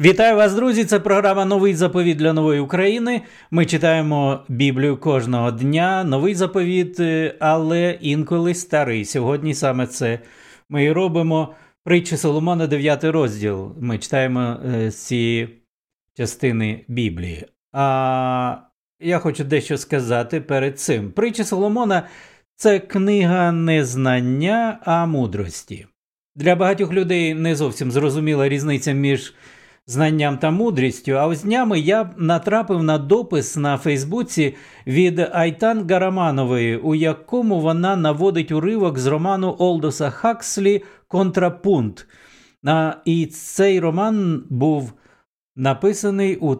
Вітаю вас, друзі! Це програма «Новий заповіт для нової України». Ми читаємо Біблію кожного дня. Новий заповіт, але інколи старий. Сьогодні саме це ми і робимо. Притчі Соломона, 9 розділ. Ми читаємо з цієї частини Біблії. А я хочу дещо сказати перед цим. Притчі Соломона – це книга не знання, а мудрості. Для багатьох людей не зовсім зрозуміла різниця між знанням та мудрістю, а ось днями я натрапив на допис на Фейсбуці від Айтан Гараманової, у якому вона наводить уривок з роману Олдоса Хакслі «Контрапункт». І цей роман був написаний у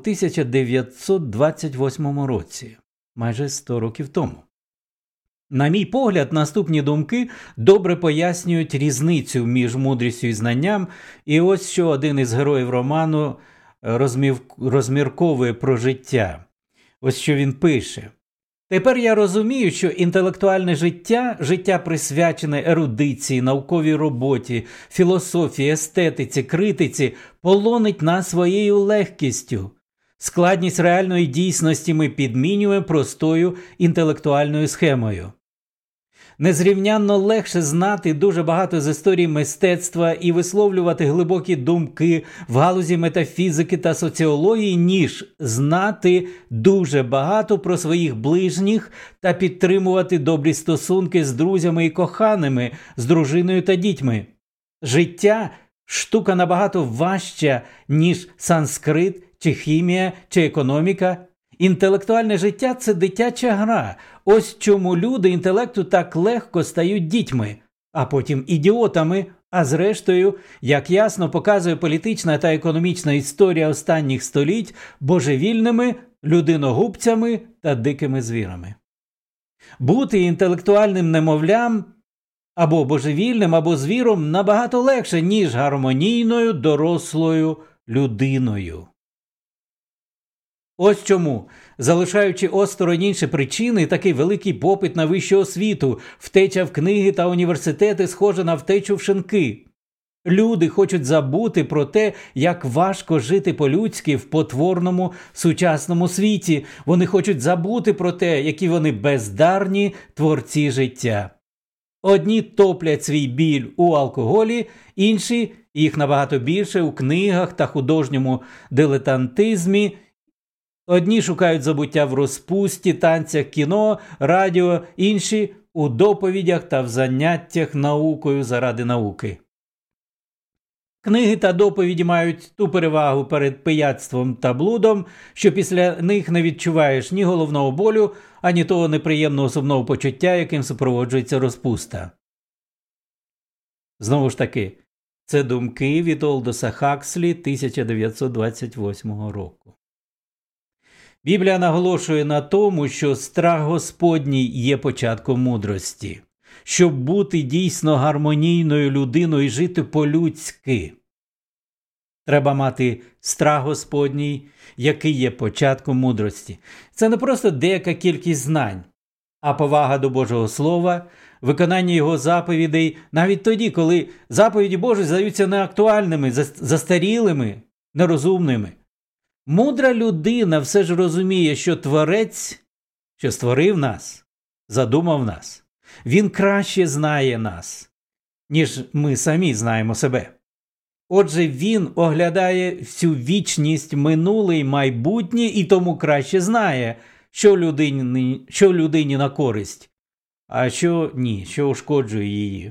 1928 році, майже 100 років тому. На мій погляд, наступні думки добре пояснюють різницю між мудрістю і знанням, і ось що один із героїв роману розмірковує про життя. Ось що він пише. «Тепер я розумію, що інтелектуальне життя присвячене ерудиції, науковій роботі, філософії, естетиці, критиці, полонить нас своєю легкістю. Складність реальної дійсності ми підмінюємо простою інтелектуальною схемою. Незрівнянно легше знати дуже багато з історії мистецтва і висловлювати глибокі думки в галузі метафізики та соціології, ніж знати дуже багато про своїх ближніх та підтримувати добрі стосунки з друзями і коханими, з дружиною та дітьми. Життя – штука набагато важча, ніж санскрит, чи хімія, чи економіка. Інтелектуальне життя – це дитяча гра. Ось чому люди інтелекту так легко стають дітьми, а потім ідіотами, а зрештою, як ясно показує політична та економічна історія останніх століть, божевільними, людиногубцями та дикими звірами. Бути інтелектуальним немовлям або божевільним, або звіром набагато легше, ніж гармонійною дорослою людиною. Ось чому, залишаючи осторонь інші причини, такий великий попит на вищу освіту, втеча в книги та університети схожа на втечу в шинки. Люди хочуть забути про те, як важко жити по-людськи в потворному сучасному світі. Вони хочуть забути про те, які вони бездарні творці життя. Одні топлять свій біль у алкоголі, інші, їх набагато більше, у книгах та художньому дилетантизмі. Одні шукають забуття в розпусті, танцях, кіно, радіо, інші – у доповідях та в заняттях наукою заради науки. Книги та доповіді мають ту перевагу перед пияцтвом та блудом, що після них не відчуваєш ні головного болю, ані того неприємного сумного почуття, яким супроводжується розпуста. Знову ж таки, це думки від Олдоса Хакслі 1928 року. Біблія наголошує на тому, що страх Господній є початком мудрості. Щоб бути дійсно гармонійною людиною і жити по-людськи, треба мати страх Господній, який є початком мудрості. Це не просто деяка кількість знань, а повага до Божого Слова, виконання Його заповідей, навіть тоді, коли заповіді Божі здаються неактуальними, застарілими, нерозумними. Мудра людина все ж розуміє, що Творець, що створив нас, задумав нас. Він краще знає нас, ніж ми самі знаємо себе. Отже, він оглядає всю вічність, минуле і майбутнє, і тому краще знає, що людині на користь, а що ні, що ушкоджує її.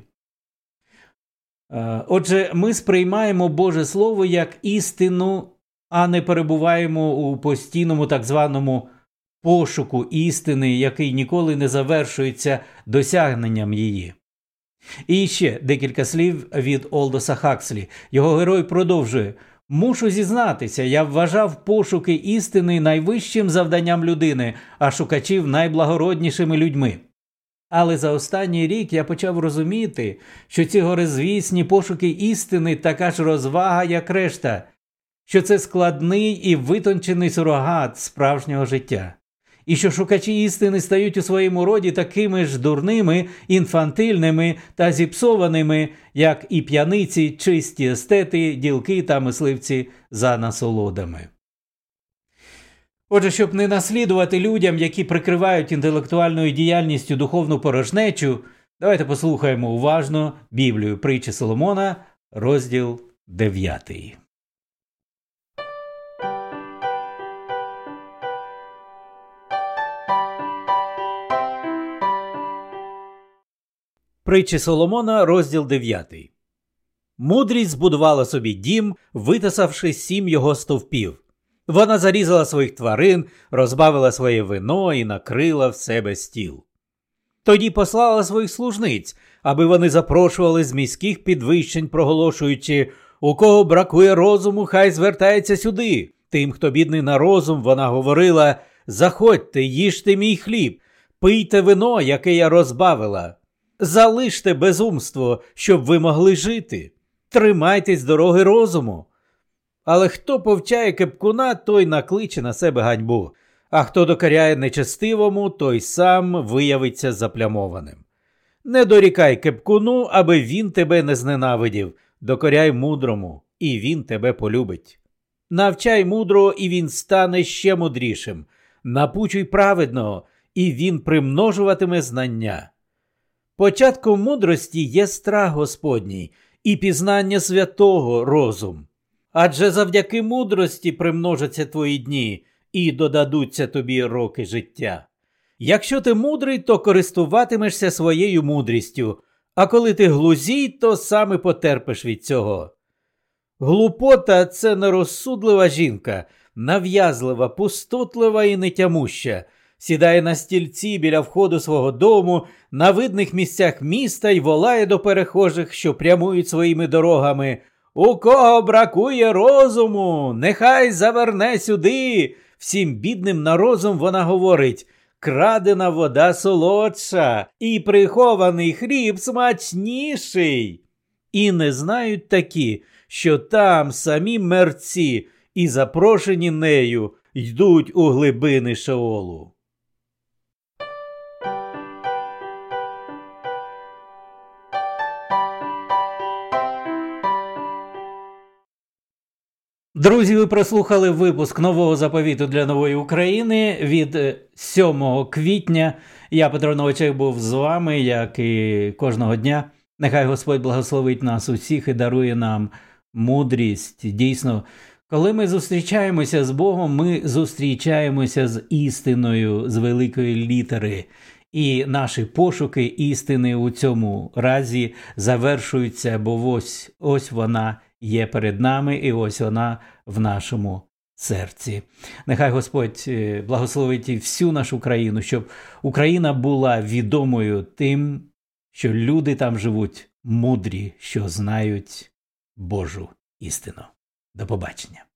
Отже, ми сприймаємо Боже Слово як істину, а не перебуваємо у постійному так званому пошуку істини, який ніколи не завершується досягненням її. І ще декілька слів від Олдоса Хакслі. Його герой продовжує. «Мушу зізнатися, я вважав пошуки істини найвищим завданням людини, а шукачів найблагороднішими людьми. Але за останній рік я почав розуміти, що ці горизвісні пошуки істини така ж розвага, як решта, що це складний і витончений сурогат справжнього життя. і що шукачі істини стають у своєму роді такими ж дурними, інфантильними та зіпсованими, як і п'яниці, чисті естети, ділки та мисливці за насолодами. Отже, щоб не наслідувати людям, які прикривають інтелектуальною діяльністю духовну порожнечу, давайте послухаємо уважно Біблію, притчі Соломона, розділ 9. Притчі Соломона, розділ 9. Мудрість збудувала собі дім, витисавши 7 його стовпів. Вона зарізала своїх тварин, розбавила своє вино і накрила в себе стіл. Тоді послала своїх служниць, аби вони запрошували з міських підвищень, проголошуючи: «У кого бракує розуму, хай звертається сюди». Тим, хто бідний на розум, вона говорила: «Заходьте, їжте мій хліб, пийте вино, яке я розбавила. Залиште безумство, щоб ви могли жити. Тримайтесь дороги розуму». Але хто повчає кепкуна, той накличе на себе ганьбу, а хто докоряє нечестивому, той сам виявиться заплямованим. Не дорікай кепкуну, аби він тебе не зненавидів, докоряй мудрому, і він тебе полюбить. Навчай мудрого, і він стане ще мудрішим. Напучуй праведного, і він примножуватиме знання. Початком мудрості є страх Господній, і пізнання святого розум. Адже завдяки мудрості примножаться твої дні, і додадуться тобі роки життя. Якщо ти мудрий, то користуватимешся своєю мудрістю, а коли ти глузій, то саме потерпиш від цього. Глупота – це нерозсудлива жінка, нав'язлива, пустотлива і нетямуща. Сідає на стільці біля входу свого дому, на видних місцях міста й волає до перехожих, що прямують своїми дорогами: «У кого бракує розуму, нехай заверне сюди». Всім бідним на розум вона говорить: «Крадена вода солодша, і прихований хліб смачніший». І не знають такі, що там самі мерці і запрошені нею йдуть у глибини Шеолу. Друзі, ви прослухали випуск нового заповіту для нової України від 7 квітня. Я, Петро Новачек, був з вами, як і кожного дня. Нехай Господь благословить нас усіх і дарує нам мудрість. Дійсно, коли ми зустрічаємося з Богом, ми зустрічаємося з істиною, з великої літери. І наші пошуки істини у цьому разі завершуються, бо ось вона є перед нами, і ось вона в нашому серці. Нехай Господь благословить всю нашу країну, щоб Україна була відомою тим, що люди там живуть мудрі, що знають Божу істину. До побачення.